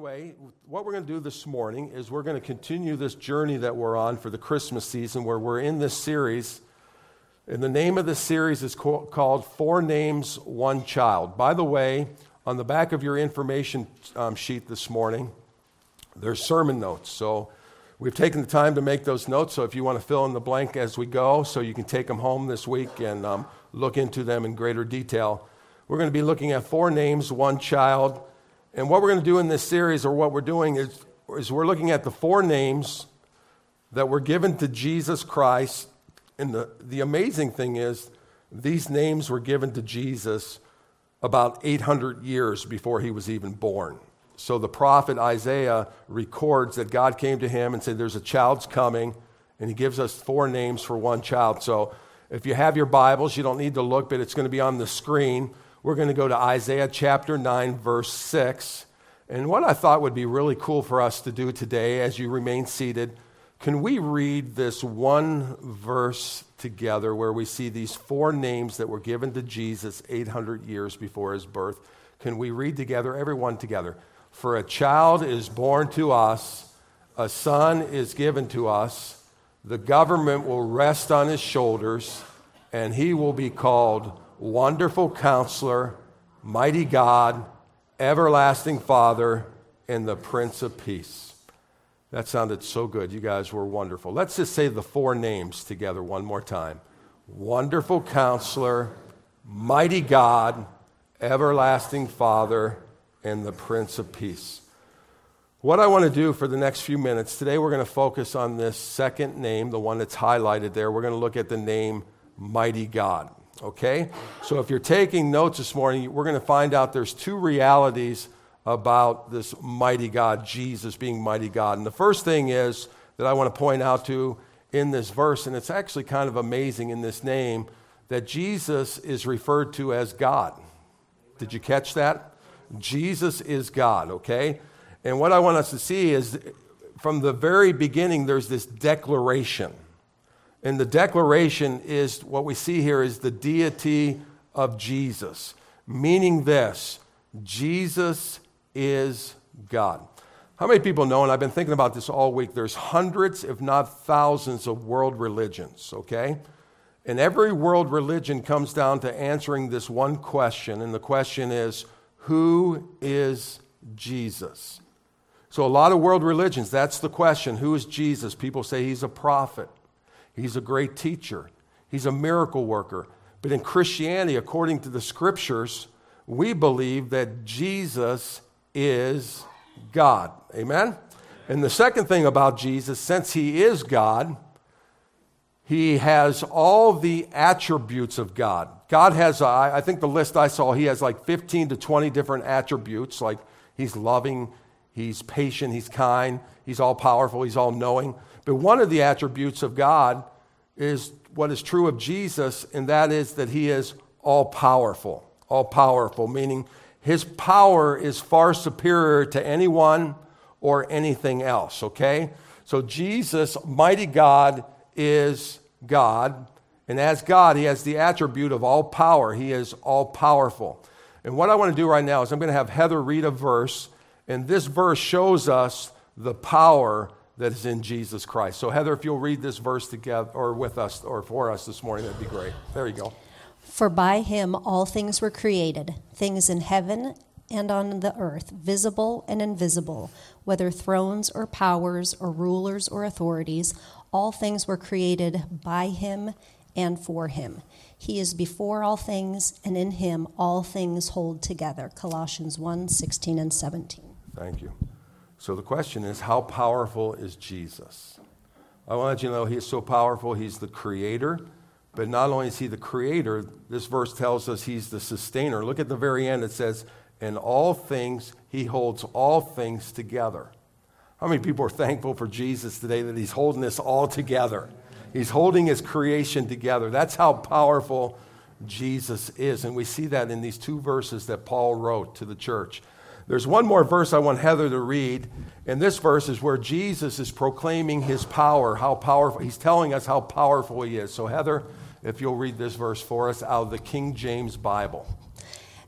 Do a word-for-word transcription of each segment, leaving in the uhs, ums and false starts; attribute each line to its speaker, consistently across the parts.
Speaker 1: anyway, what we're going to do this morning is we're going to continue this journey that we're on for the Christmas season, where we're in this series. And the name of this series is co- called Four Names, One Child. By the way, on the back of your information um, sheet this morning, there's sermon notes. So we've taken the time to make those notes. So if you want to fill in the blank as we go, so you can take them home this week and um, look into them in greater detail. We're going to be looking at four names, one child. And what we're going to do in this series, or what we're doing, is, is we're looking at the four names that were given to Jesus Christ. And the, the amazing thing is, these names were given to Jesus about eight hundred years before he was even born. So the prophet Isaiah records that God came to him and said, there's a child's coming, and he gives us four names for one child. So if you have your Bibles, you don't need to look, but it's going to be on the screen. We're going to go to Isaiah chapter nine, verse six. And what I thought would be really cool for us to do today, as you remain seated, can we read this one verse together where we see these four names that were given to Jesus eight hundred years before his birth? Can we read together, everyone together? For a child is born to us, a son is given to us, the government will rest on his shoulders, and he will be called Wonderful Counselor, Mighty God, Everlasting Father, and the Prince of Peace. That sounded so good. You guys were wonderful. Let's just say the four names together one more time. Wonderful Counselor, Mighty God, Everlasting Father, and the Prince of Peace. What I want to do for the next few minutes, today we're going to focus on this second name, the one that's highlighted there. We're going to look at the name Mighty God. Okay? So if you're taking notes this morning, we're going to find out there's two realities about this mighty God, Jesus being mighty God. And the first thing is that I want to point out to in this verse, and it's actually kind of amazing in this name, that Jesus is referred to as God. Did you catch that? Jesus is God, okay? And what I want us to see is from the very beginning, there's this declaration. And the declaration is, what we see here is the deity of Jesus, meaning this: Jesus is God. How many people know, and I've been thinking about this all week, there's hundreds, if not thousands, of world religions, okay? And every world religion comes down to answering this one question, and the question is, who is Jesus? So a lot of world religions, that's the question. Who is Jesus? People say he's a prophet. He's a great teacher. He's a miracle worker. But in Christianity, according to the scriptures, we believe that Jesus is God. Amen? And the second thing about Jesus, since he is God, he has all the attributes of God. God has, uh, I think the list I saw, he has like fifteen to twenty different attributes, like he's loving, he's patient, he's kind, he's all-powerful, he's all-knowing. But one of the attributes of God is what is true of Jesus, and that is that he is all-powerful. All-powerful, meaning his power is far superior to anyone or anything else, okay? So Jesus, mighty God, is God. And as God, he has the attribute of all power. He is all-powerful. And what I want to do right now is I'm going to have Heather read a verse, and this verse shows us the power that is in Jesus Christ. So Heather, if you'll read this verse together, or with us, or for us this morning, that'd be great. There you go.
Speaker 2: For by him all things were created, things in heaven and on the earth, visible and invisible, whether thrones or powers or rulers or authorities, all things were created by him and for him. He is before all things, and in him all things hold together. Colossians one, sixteen and seventeen.
Speaker 1: Thank you. So the question is, how powerful is Jesus? I want to let you know he is so powerful. He's the creator. But not only is he the creator, this verse tells us he's the sustainer. Look at the very end. It says, in all things, he holds all things together. How many people are thankful for Jesus today that he's holding this all together? He's holding his creation together. That's how powerful Jesus is. And we see that in these two verses that Paul wrote to the church. There's one more verse I want Heather to read, and this verse is where Jesus is proclaiming his power, how powerful. He's telling us how powerful he is. So Heather, if you'll read this verse for us out of the King James Bible.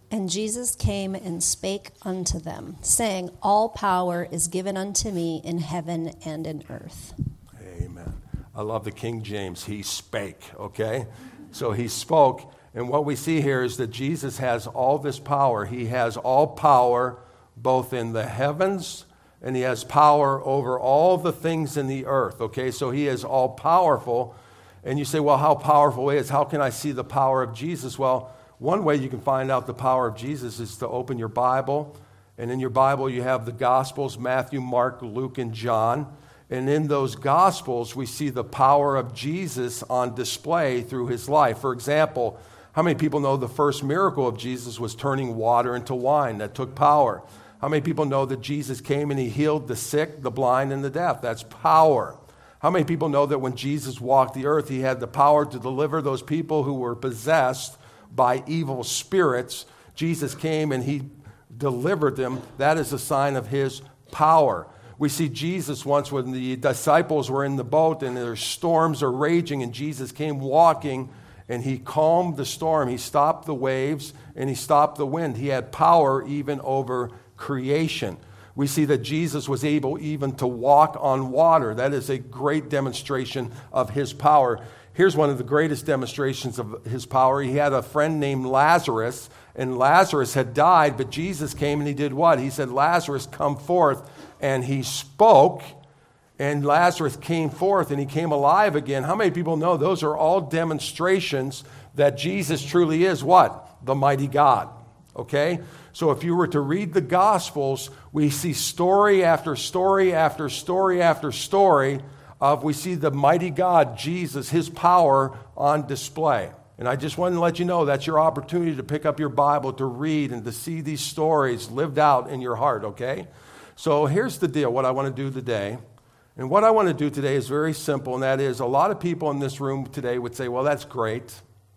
Speaker 2: And Jesus came and spake unto them, saying, All power is given unto me in heaven and in earth.
Speaker 1: Amen. I love the King James. He spake, okay? So he spoke, and what we see here is that Jesus has all this power. He has all power both in the heavens, and he has power over all the things in the earth, okay? So he is all powerful. And you say, well, how powerful he is? How can I see the power of Jesus? Well, one way you can find out the power of Jesus is to open your Bible. And in your Bible, you have the Gospels, Matthew, Mark, Luke, and John. And in those Gospels, we see the power of Jesus on display through his life. For example, how many people know the first miracle of Jesus was turning water into wine? That took power. How many people know that Jesus came and he healed the sick, the blind, and the deaf? That's power. How many people know that when Jesus walked the earth, he had the power to deliver those people who were possessed by evil spirits? Jesus came and he delivered them. That is a sign of his power. We see Jesus once when the disciples were in the boat and their storms are raging, and Jesus came walking and he calmed the storm. He stopped the waves and he stopped the wind. He had power even over creation. We see that Jesus was able even to walk on water. That is a great demonstration of his power. Here's one of the greatest demonstrations of his power. He had a friend named Lazarus, and Lazarus had died, but Jesus came and he did what? He said, Lazarus, come forth. And he spoke, and Lazarus came forth, and he came alive again. How many people know those are all demonstrations that Jesus truly is what? The mighty God. Okay? So if you were to read the Gospels, we see story after story after story after story of, we see the mighty God, Jesus, his power on display. And I just wanted to let you know that's your opportunity to pick up your Bible, to read and to see these stories lived out in your heart, okay? So here's the deal, what I want to do today. And what I want to do today is very simple, and that is a lot of people in this room today would say, well, that's great.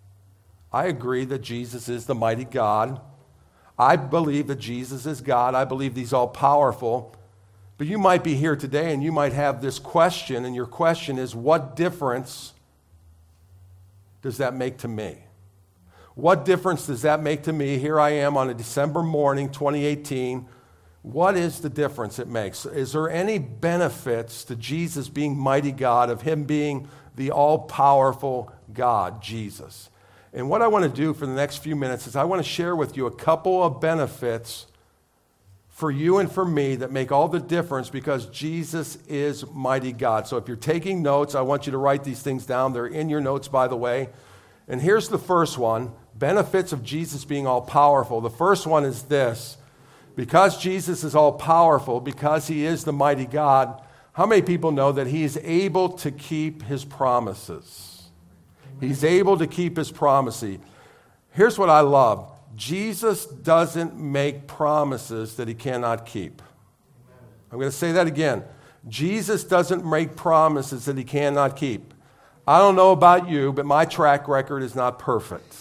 Speaker 1: I agree that Jesus is the mighty God. I believe that Jesus is God. I believe he's all powerful. But you might be here today and you might have this question, and your question is, what difference does that make to me? What difference does that make to me? Here I am on a December morning, twenty eighteen. What is the difference it makes? Is there any benefits to Jesus being mighty God, of him being the all-powerful God, Jesus? And what I want to do for the next few minutes is I want to share with you a couple of benefits for you and for me that make all the difference, because Jesus is mighty God. So if you're taking notes, I want you to write these things down. They're in your notes, by the way. And here's the first one, benefits of Jesus being all-powerful. The first one is this. Because Jesus is all-powerful, because he is the mighty God, how many people know that he is able to keep his promises? He's able to keep his promises. Here's what I love. Jesus doesn't make promises that he cannot keep. I'm going to say that again. Jesus doesn't make promises that he cannot keep. I don't know about you, but my track record is not perfect.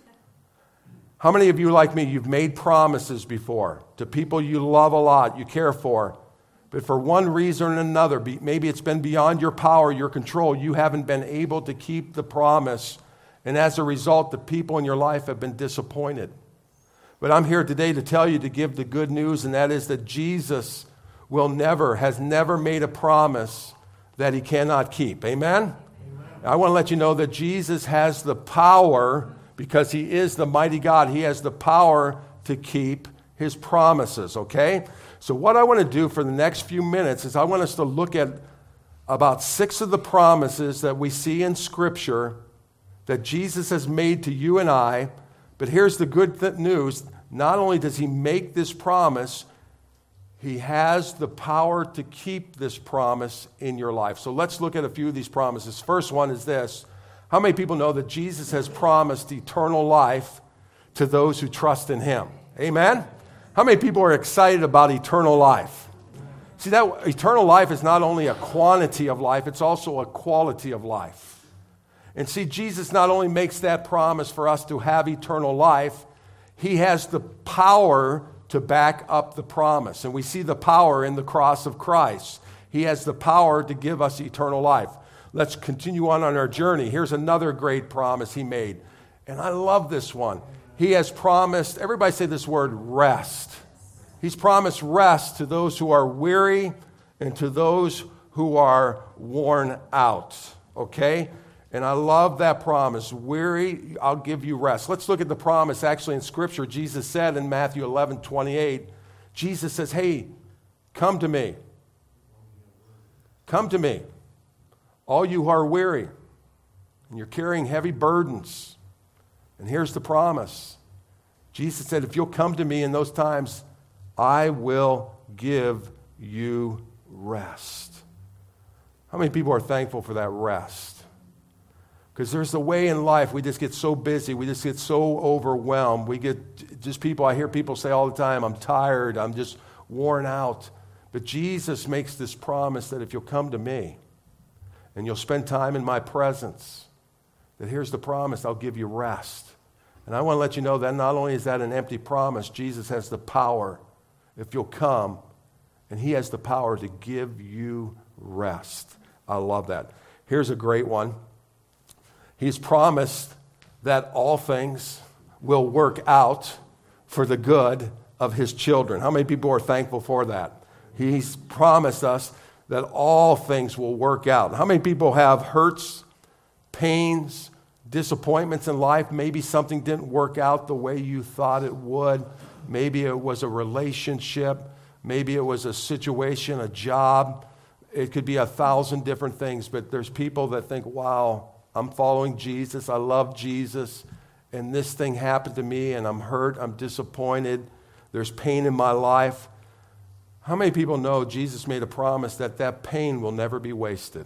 Speaker 1: How many of you, like me, you've made promises before to people you love a lot, you care for, but for one reason or another, maybe it's been beyond your power, your control, you haven't been able to keep the promise, and as a result, the people in your life have been disappointed. But I'm here today to tell you, to give the good news, and that is that Jesus will never, has never made a promise that he cannot keep. Amen? Amen. I want to let you know that Jesus has the power, because he is the mighty God. He has the power to keep his promises, okay? So what I want to do for the next few minutes is I want us to look at about six of the promises that we see in Scripture that Jesus has made to you and I. But here's the good th- news. Not only does he make this promise, he has the power to keep this promise in your life. So let's look at a few of these promises. First one is this. How many people know that Jesus has promised eternal life to those who trust in him? Amen? How many people are excited about eternal life? See, that eternal life is not only a quantity of life, it's also a quality of life. And see, Jesus not only makes that promise for us to have eternal life, he has the power to back up the promise. And we see the power in the cross of Christ. He has the power to give us eternal life. Let's continue on on our journey. Here's another great promise he made. And I love this one. He has promised, everybody say this word, rest. He's promised rest to those who are weary and to those who are worn out, okay? And I love that promise. Weary, I'll give you rest. Let's look at the promise actually in Scripture. Jesus said in Matthew eleven twenty-eight, Jesus says, hey, come to me. Come to me, all you who are weary and you're carrying heavy burdens. And here's the promise. Jesus said, if you'll come to me in those times, I will give you rest. How many people are thankful for that rest? Because there's a way in life we just get so busy, we just get so overwhelmed. We get just people, I hear people say all the time, I'm tired, I'm just worn out. But Jesus makes this promise that if you'll come to me and you'll spend time in my presence, that here's the promise, I'll give you rest. And I want to let you know that not only is that an empty promise, Jesus has the power, if you'll come, and he has the power to give you rest. I love that. Here's a great one. He's promised that all things will work out for the good of his children. How many people are thankful for that? He's promised us that all things will work out. How many people have hurts, pains, disappointments in life? Maybe something didn't work out the way you thought it would. Maybe it was a relationship. Maybe it was a situation, a job. It could be a thousand different things, but there's people that think, wow, I'm following Jesus. I love Jesus. And this thing happened to me, and I'm hurt. I'm disappointed. There's pain in my life. How many people know Jesus made a promise that that pain will never be wasted?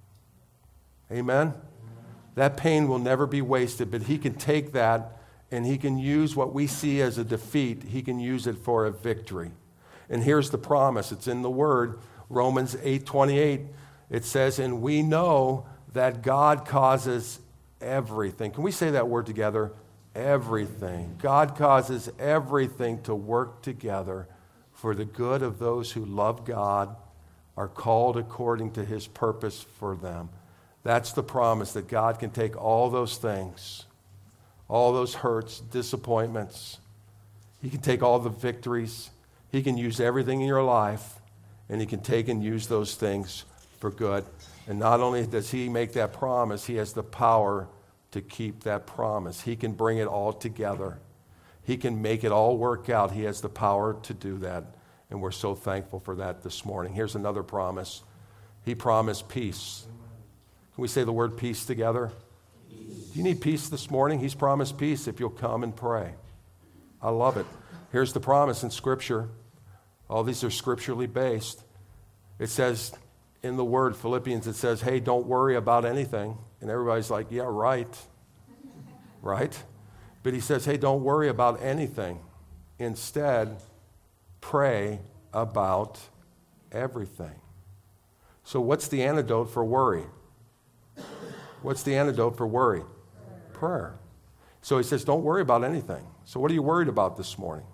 Speaker 1: Amen? That pain will never be wasted, but he can take that and he can use what we see as a defeat. He can use it for a victory. And here's the promise. It's in the Word, Romans eight twenty-eight. It says, and we know that God causes everything. Can we say that word together? Everything. God causes everything to work together for the good of those who love God, are called according to his purpose for them. That's the promise, that God can take all those things, all those hurts, disappointments. He can take all the victories. He can use everything in your life, and he can take and use those things for good. And not only does he make that promise, he has the power to keep that promise. He can bring it all together. He can make it all work out. He has the power to do that. And we're so thankful for that this morning. Here's another promise. He promised peace. Can we say the word peace together? Peace. Do you need peace this morning? He's promised peace if you'll come and pray. I love it. Here's the promise in Scripture. All these are scripturally based. It says in the word, Philippians, it says, hey, don't worry about anything. And everybody's like, yeah, right. Right? But he says, hey, don't worry about anything. Instead, pray about everything. So what's the antidote for worry? What's the antidote for worry? Prayer. So he says, don't worry about anything. So what are you worried about this morning?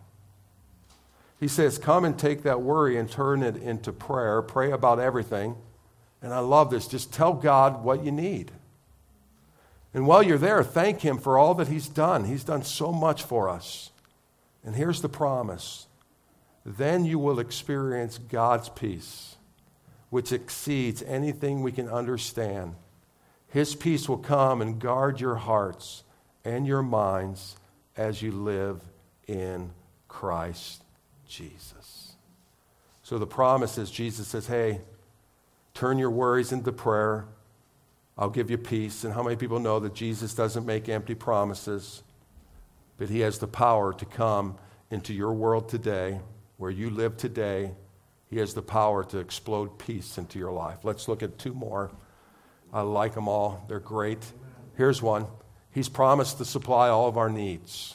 Speaker 1: He says, come and take that worry and turn it into prayer. Pray about everything. And I love this. Just tell God what you need. And while you're there, thank him for all that he's done. He's done so much for us. And here's the promise. Then you will experience God's peace, which exceeds anything we can understand. His peace will come and guard your hearts and your minds as you live in Christ Jesus. So the promise is, Jesus says, hey, turn your worries into prayer. I'll give you peace. And how many people know that Jesus doesn't make empty promises, but he has the power to come into your world today, where you live today. He has the power to explode peace into your life. Let's look at two more. I like them all. They're great. Here's one. He's promised to supply all of our needs.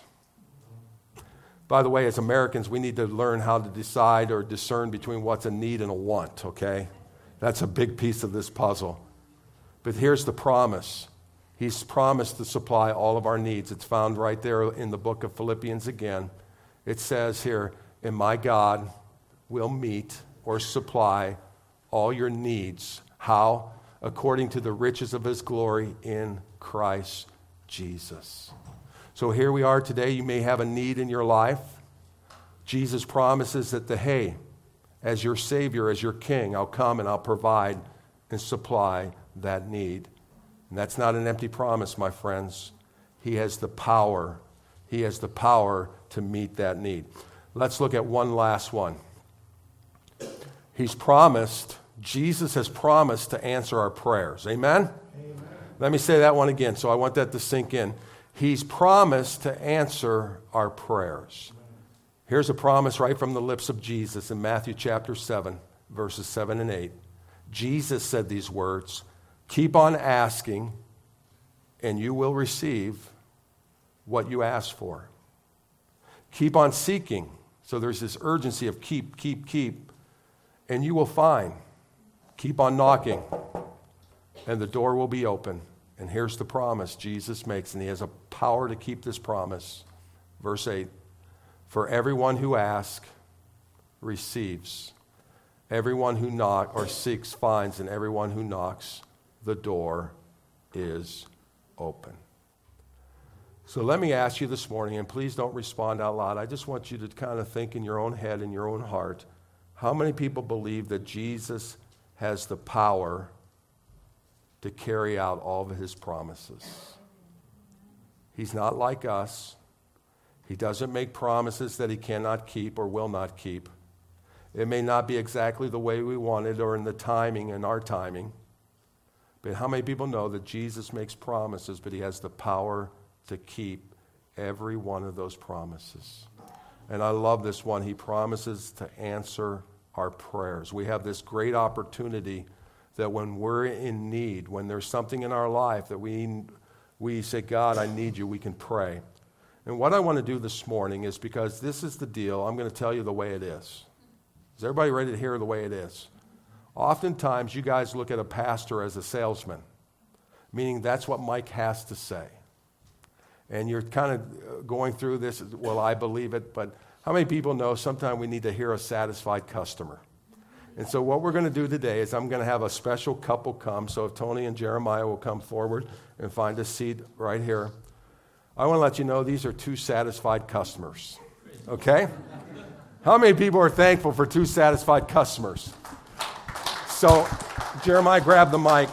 Speaker 1: By the way, as Americans, we need to learn how to decide or discern between what's a need and a want, okay? That's a big piece of this puzzle. But here's the promise. He's promised to supply all of our needs. It's found right there in the book of Philippians again. It says here, and my God will meet or supply all your needs. How? According to the riches of his glory in Christ Jesus. So here we are today. You may have a need in your life. Jesus promises that the hey, as your Savior, as your King, I'll come and I'll provide and supply that need. And that's not an empty promise, my friends. He has the power. He has the power to meet that need. Let's look at one last one. He's promised, Jesus has promised to answer our prayers. Amen? Amen? Let me say that one again, so I want that to sink in. He's promised to answer our prayers. Here's a promise right from the lips of Jesus in Matthew chapter seven, verses seven and eight. Jesus said these words, keep on asking, and you will receive what you ask for. Keep on seeking. So there's this urgency of keep, keep, keep, and you will find. Keep on knocking, and the door will be open. And here's the promise Jesus makes, and he has a power to keep this promise. Verse eight, for everyone who asks receives. Everyone who knocks or seeks finds, and everyone who knocks, the door is open. So let me ask you this morning, and please don't respond out loud. I just want you to kind of think in your own head, in your own heart, how many people believe that Jesus has the power to carry out all of his promises? He's not like us. He doesn't make promises that he cannot keep or will not keep. It may not be exactly the way we want it or in the timing and our timing. But how many people know that Jesus makes promises, but he has the power to keep every one of those promises? And I love this one. He promises to answer our prayers. We have this great opportunity that when we're in need, when there's something in our life that we, we say, God, I need you, we can pray. And what I want to do this morning is, because this is the deal, I'm going to tell you the way it is. Is everybody ready to hear the way it is? Oftentimes, you guys look at a pastor as a salesman, meaning that's what Mike has to say. And you're kind of going through this, well, I believe it, but how many people know sometimes we need to hear a satisfied customer? And so what we're going to do today is I'm going to have a special couple come. So if Tony and Jeremiah will come forward and find a seat right here. I want to let you know these are two satisfied customers. Okay? How many people are thankful for two satisfied customers? So Jeremiah, grab the mic.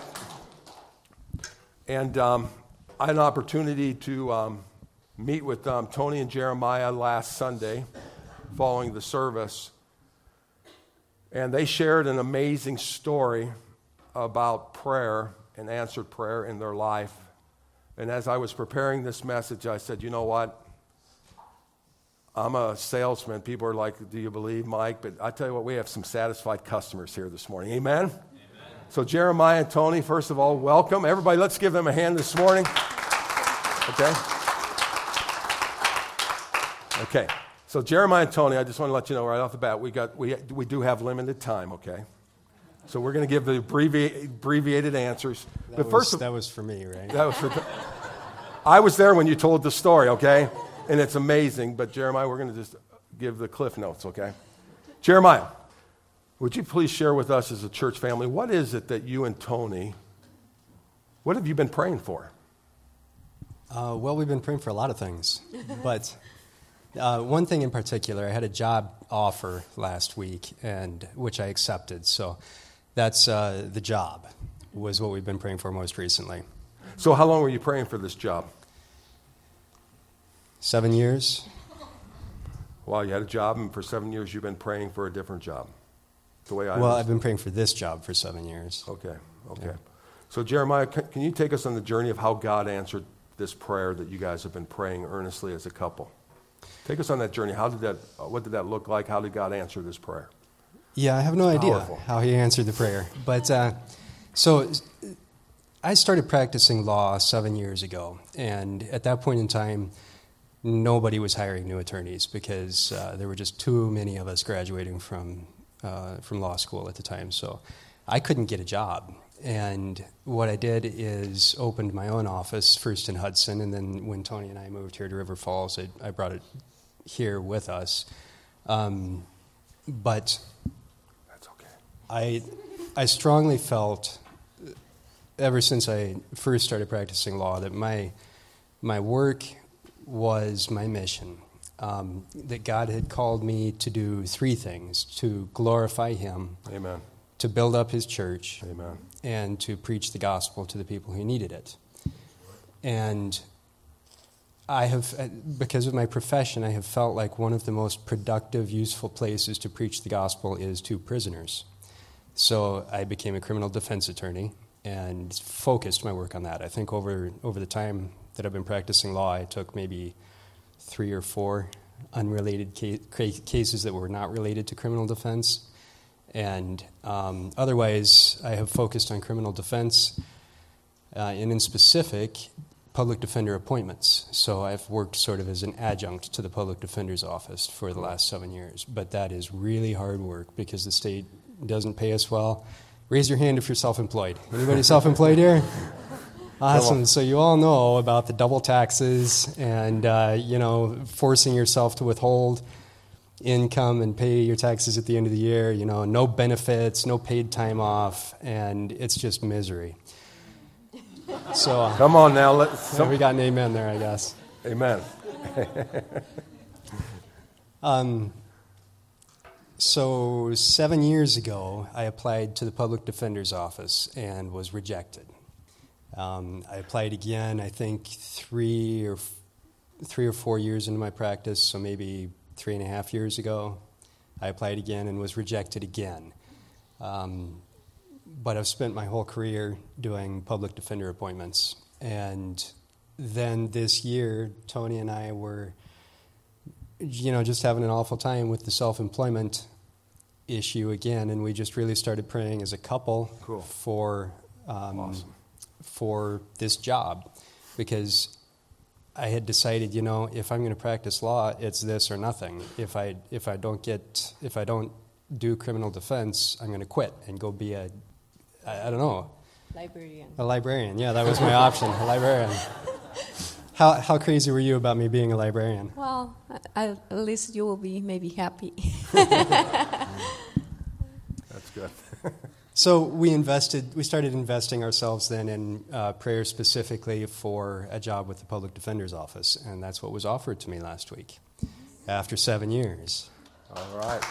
Speaker 1: And um, I had an opportunity to um, meet with um, Tony and Jeremiah last Sunday following the service. And they shared an amazing story about prayer and answered prayer in their life. And as I was preparing this message, I said, you know what? I'm a salesman. People are like, do you believe, Mike? But I tell you what, we have some satisfied customers here this morning. Amen? Amen. So Jeremiah and Tony, first of all, welcome. Everybody, let's give them a hand this morning. Okay? Okay. So Jeremiah and Tony, I just want to let you know right off the bat, we got we we do have limited time, okay? So we're going to give the abbreviated, abbreviated answers.
Speaker 3: That
Speaker 1: but
Speaker 3: was,
Speaker 1: first,
Speaker 3: that was for me, right?
Speaker 1: That was for. I was there when you told the story, okay? And it's amazing. But Jeremiah, we're going to just give the cliff notes, okay? Jeremiah, would you please share with us as a church family, what is it that you and Tony, what have you been praying for?
Speaker 3: Uh, well, we've been praying for a lot of things, but uh, one thing in particular, I had a job offer last week, and which I accepted. So that's uh, the job was what we've been praying for most recently.
Speaker 1: So how long were you praying for this job?
Speaker 3: Seven years.
Speaker 1: Wow, you had a job, and for seven years you've been praying for a different job. The way I
Speaker 3: well,
Speaker 1: understand.
Speaker 3: I've been praying for this job for seven years.
Speaker 1: Okay, okay.
Speaker 3: Yeah.
Speaker 1: So Jeremiah, can, can you take us on the journey of how God answered this prayer that you guys have been praying earnestly as a couple? Take us on that journey. How did that? Uh, what did that look like? How did God answer this prayer?
Speaker 3: Yeah, I have no idea
Speaker 1: Powerful.
Speaker 3: how he answered the prayer. But uh, so I started practicing law seven years ago, and at that point in time, nobody was hiring new attorneys because uh, there were just too many of us graduating from uh, from law school at the time. So I couldn't get a job. And what I did is opened my own office, first in Hudson, and then when Tony and I moved here to River Falls, I, I brought it here with us. Um, but
Speaker 1: That's okay.
Speaker 3: I, I strongly felt, ever since I first started practicing law, that my my work was my mission. Um, that God had called me to do three things: to glorify Him,
Speaker 1: Amen.
Speaker 3: to build up His church,
Speaker 1: Amen.
Speaker 3: and to preach the gospel to the people who needed it. And I have, because of my profession, I have felt like one of the most productive, useful places to preach the gospel is to prisoners. So I became a criminal defense attorney and focused my work on that. I think over over the time that I've been practicing law, I took maybe three or four unrelated ca- cases that were not related to criminal defense. And um, otherwise, I have focused on criminal defense, uh, and in specific, public defender appointments. So I've worked sort of as an adjunct to the public defender's office for the last seven years. But that is really hard work because the state doesn't pay us well. Raise your hand if you're self-employed. Anybody self-employed here? Awesome. So you all know about the double taxes and, uh, you know, forcing yourself to withhold income and pay your taxes at the end of the year. You know, no benefits, no paid time off, and it's just misery. So uh,
Speaker 1: Come on now. Let's,
Speaker 3: so we got an amen there, I guess.
Speaker 1: Amen.
Speaker 3: um, so seven years ago, I applied to the public defender's office and was rejected. Um, I applied again, I think, three or f- three or four years into my practice, so maybe three and a half years ago. I applied again and was rejected again. Um, but I've spent my whole career doing public defender appointments. And then this year, Tony and I were, you know, just having an awful time with the self-employment issue again, and we just really started praying as a couple
Speaker 1: Cool.
Speaker 3: for um,
Speaker 1: Awesome.
Speaker 3: for this job, because I had decided, you know, if I'm going to practice law, it's this or nothing. If I if I don't get if I don't do criminal defense, I'm going to quit and go be a I, I don't know
Speaker 4: librarian.
Speaker 3: A librarian. Yeah, that was my option. A librarian. How how crazy were you about me being a librarian?
Speaker 4: Well, I, at least you will be maybe happy.
Speaker 1: That's good.
Speaker 3: So we invested, we started investing ourselves then in uh, prayer specifically for a job with the Public Defender's Office, and that's what was offered to me last week after seven years.
Speaker 1: All right.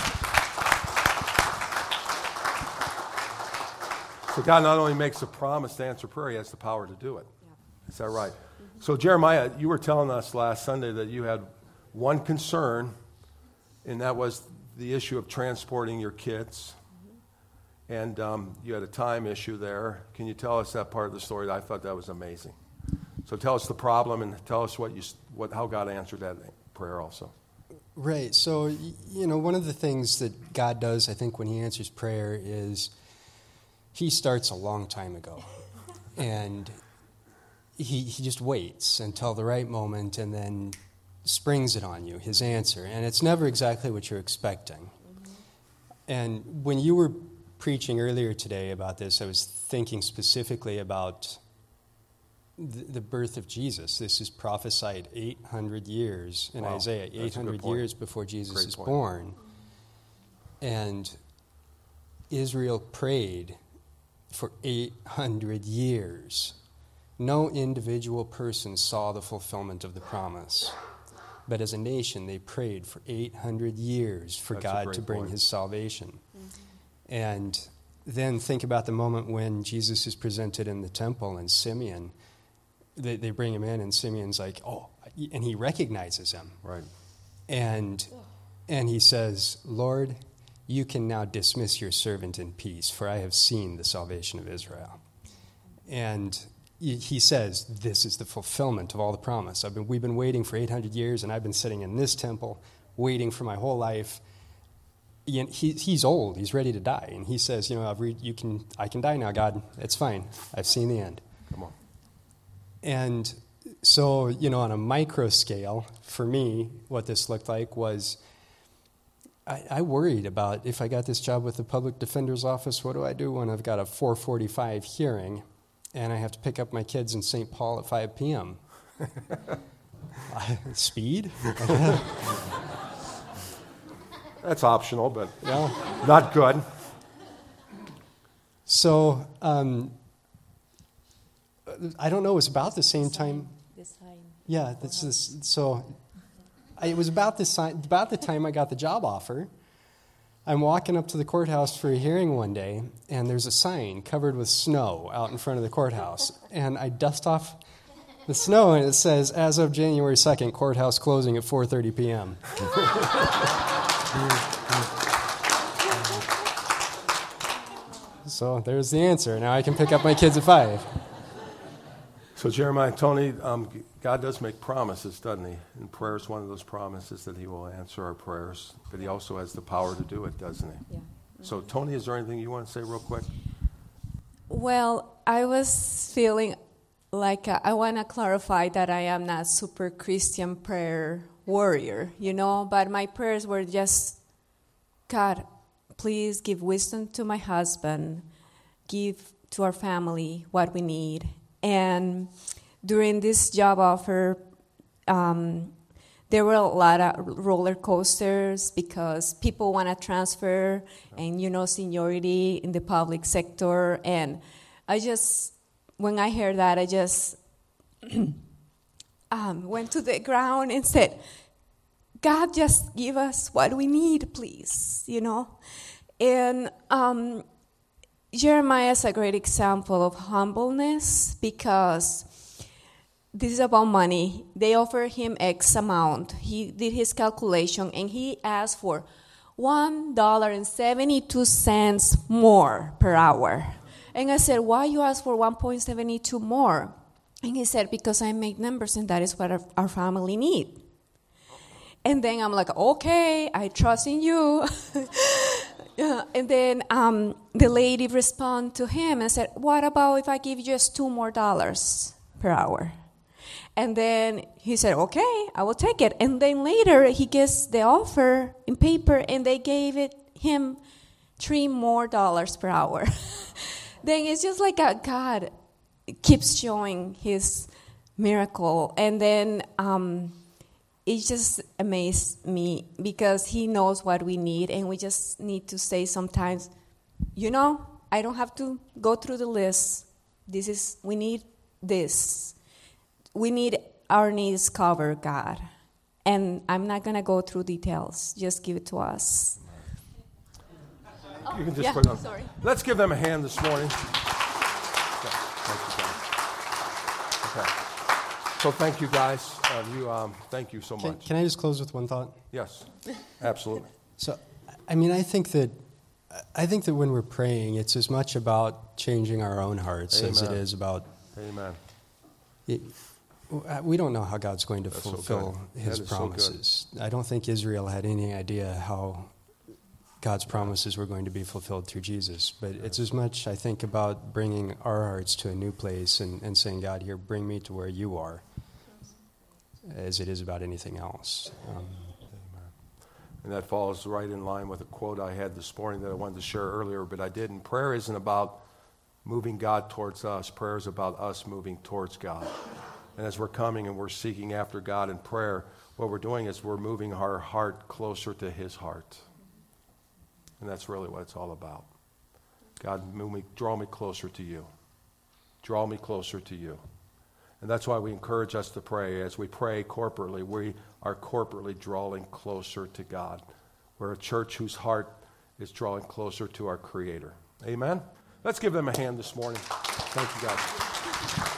Speaker 1: So God not only makes a promise to answer prayer, He has the power to do it.
Speaker 4: Yeah.
Speaker 1: Is that right? Mm-hmm. So Jeremiah, you were telling us last Sunday that you had one concern, and that was the issue of transporting your kids. And um, you had a time issue there. Can you tell us that part of the story? I thought that was amazing. So tell us the problem and tell us what you, what, how God answered that prayer also.
Speaker 3: Right. So, you know, one of the things that God does, I think, when He answers prayer is He starts a long time ago. And he, he just waits until the right moment and then springs it on you, His answer. And it's never exactly what you're expecting. Mm-hmm. And when you were preaching earlier today about this, I was thinking specifically about the, the birth of Jesus. This is prophesied eight hundred years in
Speaker 1: Wow.
Speaker 3: Isaiah, eight hundred years before Jesus
Speaker 1: Great
Speaker 3: is
Speaker 1: point.
Speaker 3: born. And Israel prayed for eight hundred years. No individual person saw the fulfillment of the promise. But as a nation, they prayed for eight hundred years for
Speaker 1: That's a
Speaker 3: God
Speaker 1: great
Speaker 3: to bring
Speaker 1: point.
Speaker 3: His salvation. And then think about the moment when Jesus is presented in the temple and Simeon, they, they bring him in and Simeon's like, oh, and he recognizes him.
Speaker 1: Right.
Speaker 3: And and he says, Lord, you can now dismiss your servant in peace, for I have seen the salvation of Israel. And he he says, this is the fulfillment of all the promise. I've been, we've been waiting for eight hundred years, and I've been sitting in this temple waiting for my whole life. He, he's old. He's ready to die. And he says, you know, I've read, you can, I can die now, God. It's fine. I've seen the end.
Speaker 1: Come on.
Speaker 3: And so, you know, on a micro scale, for me, what this looked like was I, I worried about if I got this job with the public defender's office, what do I do when I've got a four forty-five hearing and I have to pick up my kids in Saint Paul at five p.m.? Speed?
Speaker 1: That's optional, but
Speaker 3: Yeah.
Speaker 1: not good.
Speaker 3: So, um, I don't know, it was about the same time.
Speaker 4: The sign
Speaker 3: Yeah, that's just, so I, it was about this si- about the time I got the job offer. I'm walking up to the courthouse for a hearing one day, and there's a sign covered with snow out in front of the courthouse. And I dust off the snow, and it says, as of January second, courthouse closing at four thirty p.m. So there's the answer. Now I can pick up my kids at five.
Speaker 1: So Jeremiah, Tony, um, God does make promises, doesn't he? And prayer is one of those promises that he will answer our prayers, but he also has the power to do it, doesn't he?
Speaker 4: Yeah.
Speaker 1: So Tony, is there anything you want to say real quick?
Speaker 4: Well, I was feeling like uh, I want to clarify that I am not super Christian prayer warrior, you know, but my prayers were just, God, please give wisdom to my husband, give to our family what we need. And during this job offer, um, there were a lot of roller coasters because people want to transfer and, you know, seniority in the public sector. And I just, when I heard that, I just um, went to the ground and said, God, just give us what we need, please, you know. And um, Jeremiah is a great example of humbleness because this is about money. They offered him X amount. He did his calculation, and he asked for one dollar and seventy-two cents more per hour. And I said, why you ask for one dollar and seventy-two cents more? And he said, because I make numbers, and that is what our, our family need. And then I'm like, okay, I trust in you. Yeah, and then um, the lady responded to him and said, what about if I give you just two more dollars per hour? And then he said, okay, I will take it. And then later he gets the offer in paper, and they gave it him three more dollars per hour. Then it's just like a, God keeps showing his miracle. And then um, it just amazed me because he knows what we need, and we just need to say sometimes, you know, I don't have to go through the list. This is, we need this. We need our needs covered, God. And I'm not going to go through details. Just give it to us.
Speaker 1: You can just
Speaker 4: yeah,
Speaker 1: put it on.
Speaker 4: sorry.
Speaker 1: Let's give them a hand this morning. Okay. Thank you, guys. Okay. So thank you, guys. Uh, you, um, thank you so
Speaker 3: Can,
Speaker 1: much.
Speaker 3: can I just close with one thought?
Speaker 1: Yes, absolutely.
Speaker 3: So, I mean, I think that I think that when we're praying, it's as much about changing our own hearts as it
Speaker 1: Amen.
Speaker 3: is about.
Speaker 1: Amen.
Speaker 3: It, we don't know how God's going to
Speaker 1: That's so
Speaker 3: fulfill
Speaker 1: good.
Speaker 3: His
Speaker 1: That is so good.
Speaker 3: promises. I don't think Israel had any idea how God's promises were going to be fulfilled through Jesus. But it's as much, I think, about bringing our hearts to a new place and, and saying, God, here, bring me to where you are, as it is about anything else. Um,
Speaker 1: And that falls right in line with a quote I had this morning that I wanted to share earlier, but I didn't. Prayer isn't about moving God towards us. Prayer is about us moving towards God. And as we're coming and we're seeking after God in prayer, what we're doing is we're moving our heart closer to His heart. And that's really what it's all about. God, move me, draw me closer to you. Draw me closer to you. And that's why we encourage us to pray. As we pray corporately, we are corporately drawing closer to God. We're a church whose heart is drawing closer to our Creator. Amen? Let's give them a hand this morning. Thank you, guys.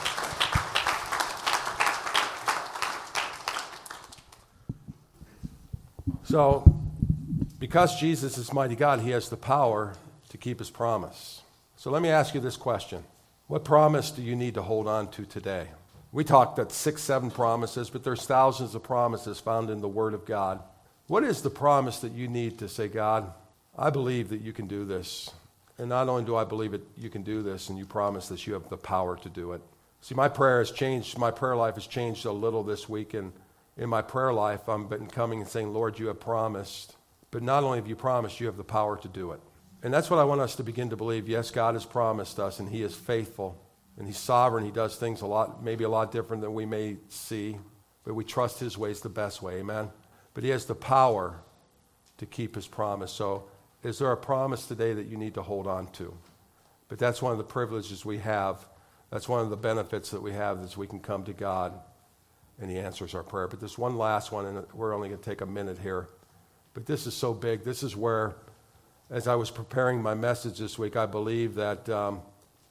Speaker 1: So, because Jesus is mighty God, He has the power to keep His promise. So let me ask you this question. What promise do you need to hold on to today? We talked at six, seven promises, but there's thousands of promises found in the Word of God. What is the promise that you need to say, God, I believe that you can do this. And not only do I believe that you can do this, and you promise that you have the power to do it. See, my prayer has changed. My prayer life has changed a little this week. And in my prayer life, I've been coming and saying, Lord, you have promised. But not only have you promised, you have the power to do it. And that's what I want us to begin to believe. Yes, God has promised us, and He is faithful. And He's sovereign. He does things a lot, maybe a lot different than we may see. But we trust His ways the best way. Amen? But He has the power to keep His promise. So is there a promise today that you need to hold on to? But that's one of the privileges we have. That's one of the benefits that we have is we can come to God and he answers our prayer. But this one last one, and we're only going to take a minute here. But this is so big. This is where, as I was preparing my message this week, I believe that um,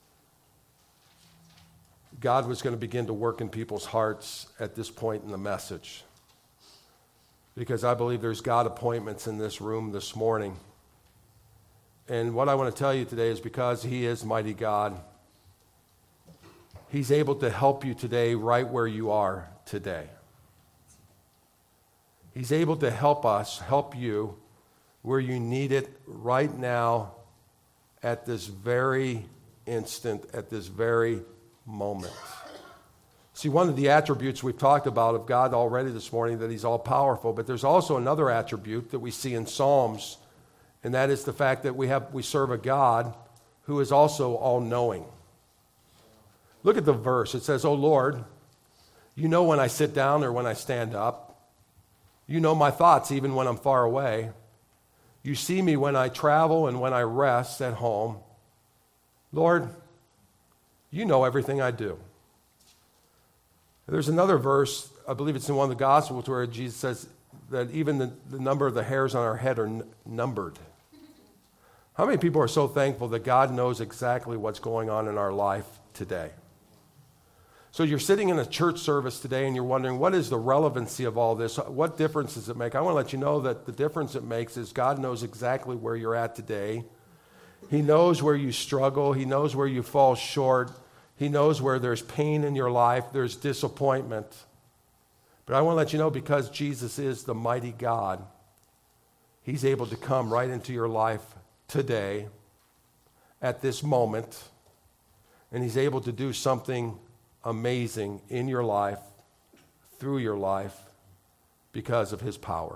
Speaker 1: God was going to begin to work in people's hearts at this point in the message. Because I believe there's God appointments in this room this morning. And what I want to tell you today is because he is mighty God, he's able to help you today right where you are today. He's able to help us, help you where you need it right now at this very instant, at this very moment. See, one of the attributes we've talked about of God already this morning, that he's all powerful, but there's also another attribute that we see in Psalms, and that is the fact that we have we serve a God who is also all-knowing. Look at the verse. It says, "O Lord, you know when I sit down or when I stand up. You know my thoughts even when I'm far away. You see me when I travel and when I rest at home. Lord, you know everything I do." There's another verse, I believe it's in one of the Gospels, where Jesus says that even the, the number of the hairs on our head are n- numbered. How many people are so thankful that God knows exactly what's going on in our life today? So you're sitting in a church service today and you're wondering, what is the relevancy of all this? What difference does it make? I want to let you know that the difference it makes is God knows exactly where you're at today. He knows where you struggle. He knows where you fall short. He knows where there's pain in your life, there's disappointment. But I want to let you know, because Jesus is the mighty God, he's able to come right into your life today, at this moment, and he's able to do something amazing in your life, through your life, because of his power.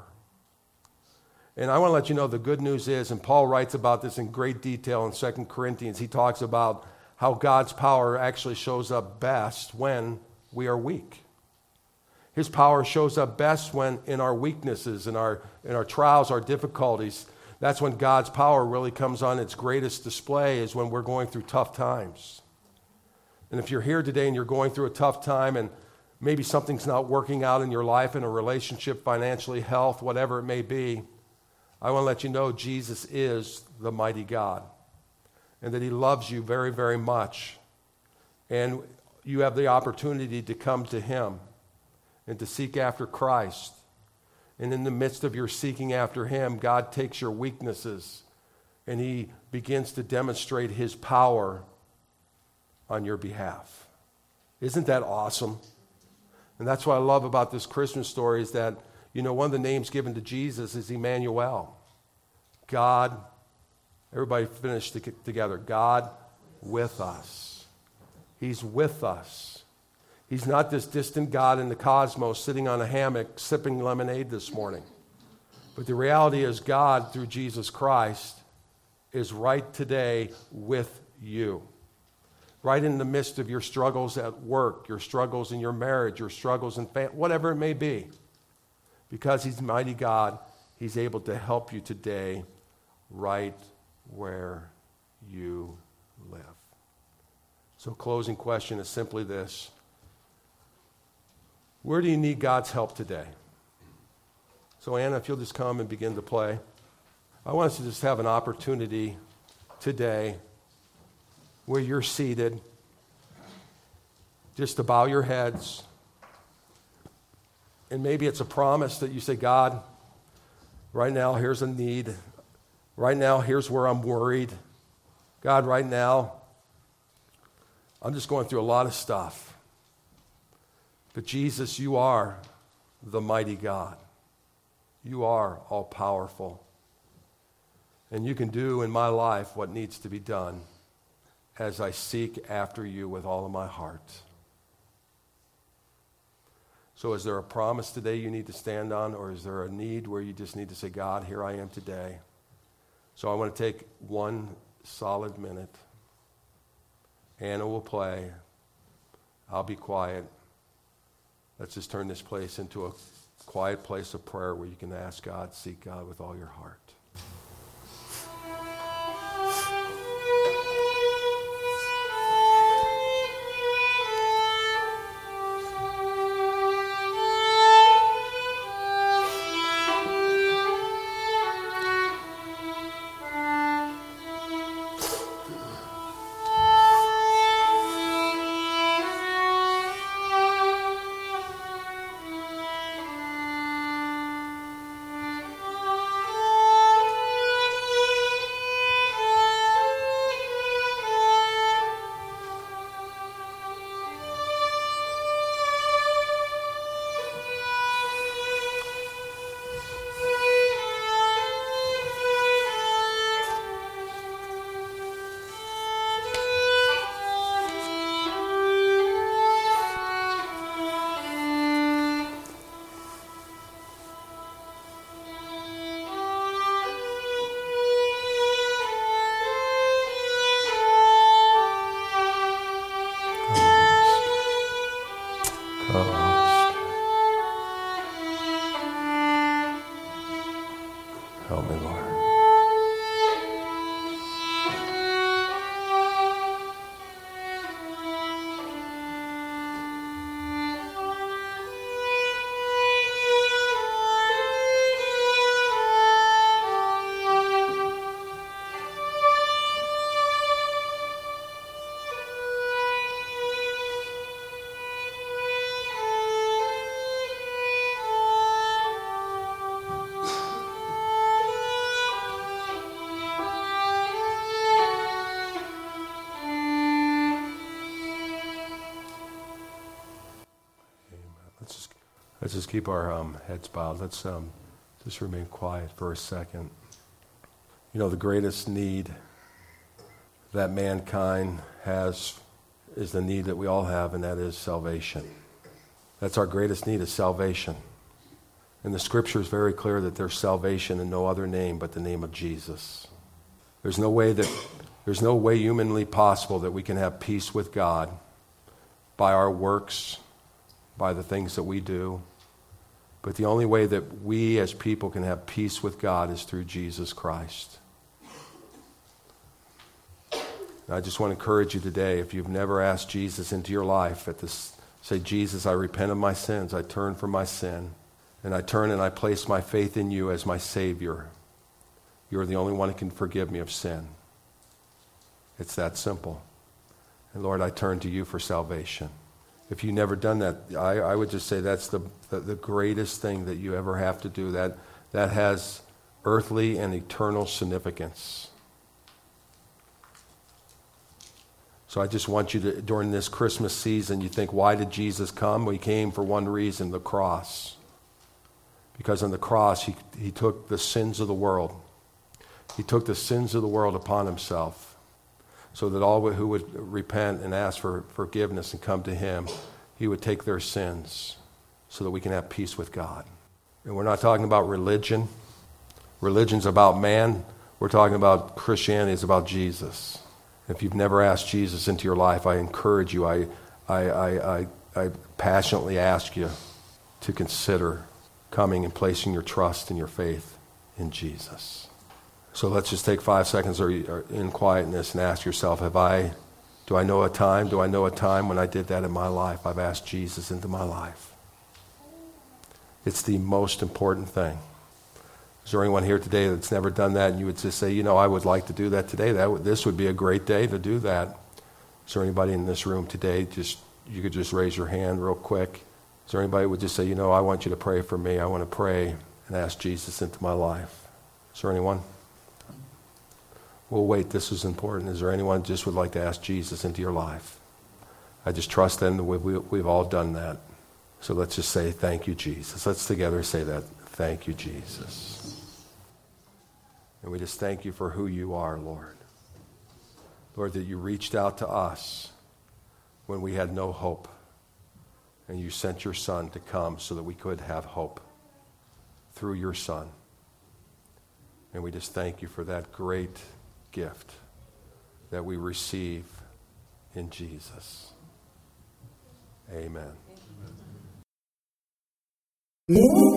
Speaker 1: And I want to let you know the good news is, and Paul writes about this in great detail in Second Corinthians, he talks about how God's power actually shows up best when we are weak. His power shows up best when in our weaknesses, in our, in our trials, our difficulties. That's when God's power really comes on its greatest display, is when we're going through tough times. And if you're here today and you're going through a tough time and maybe something's not working out in your life, in a relationship, financially, health, whatever it may be, I want to let you know Jesus is the mighty God, and that he loves you very, very much. And you have the opportunity to come to him and to seek after Christ. And in the midst of your seeking after him, God takes your weaknesses and he begins to demonstrate his power on your behalf. Isn't that awesome? And that's what I love about this Christmas story, is that, you know, one of the names given to Jesus is Emmanuel. God, everybody finish together, God with us. He's with us. He's not this distant God in the cosmos sitting on a hammock sipping lemonade this morning. But the reality is God, through Jesus Christ, is right today with you. Right in the midst of your struggles at work, your struggles in your marriage, your struggles in family, whatever it may be. Because he's mighty God, he's able to help you today right where you live. So closing question is simply this. Where do you need God's help today? So Anna, if you'll just come and begin to play. I want us to just have an opportunity today where you're seated, just to bow your heads. And maybe it's a promise that you say, God, right now here's a need. Right now here's where I'm worried. God, right now I'm just going through a lot of stuff. But Jesus, you are the mighty God. You are all powerful. And you can do in my life what needs to be done as I seek after you with all of my heart. So is there a promise today you need to stand on, or is there a need where you just need to say, God, here I am today? So I want to take one solid minute. Anna will play. I'll be quiet. Let's just turn this place into a quiet place of prayer where you can ask God, seek God with all your heart. Let's just keep our um, heads bowed. Let's um, just remain quiet for a second. You know, the greatest need that mankind has is the need that we all have, and that is salvation. That's our greatest need, is salvation. And the scripture is very clear that there's salvation in no other name but the name of Jesus. There's no way that there's no way humanly possible that we can have peace with God by our works, by the things that we do. But the only way that we as people can have peace with God is through Jesus Christ. And I just want to encourage you today, if you've never asked Jesus into your life, at this, say, Jesus, I repent of my sins. I turn from my sin. And I turn and I place my faith in you as my Savior. You're the only one who can forgive me of sin. It's that simple. And Lord, I turn to you for salvation. If you've never done that, I, I would just say that's the, the, the greatest thing that you ever have to do. That, that has earthly and eternal significance. So I just want you to, during this Christmas season, you think, why did Jesus come? Well, he came for one reason, the cross. Because on the cross, he, he took the sins of the world. He took the sins of the world upon himself, so that all who would repent and ask for forgiveness and come to him, he would take their sins so that we can have peace with God. And we're not talking about religion. Religion's about man. We're talking about Christianity is about Jesus. If you've never asked Jesus into your life, I encourage you, I, I, I, I, I passionately ask you to consider coming and placing your trust and your faith in Jesus. So let's just take five seconds or, or in quietness and ask yourself, have I, do I know a time, do I know a time when I did that in my life? I've asked Jesus into my life. It's the most important thing. Is there anyone here today that's never done that and you would just say, you know, I would like to do that today? That would, this would be a great day to do that. Is there anybody in this room today, just you could just raise your hand real quick? Is there anybody who would just say, you know, I want you to pray for me. I want to pray and ask Jesus into my life. Is there anyone? Well, wait, this is important. Is there anyone who just would like to ask Jesus into your life? I just trust then that we've, we've all done that. So let's just say, thank you, Jesus. Let's together say that. Thank you, Jesus. And we just thank you for who you are, Lord. Lord, that you reached out to us when we had no hope. And you sent your Son to come so that we could have hope through your Son. And we just thank you for that great gift that we receive in Jesus. Amen. Amen.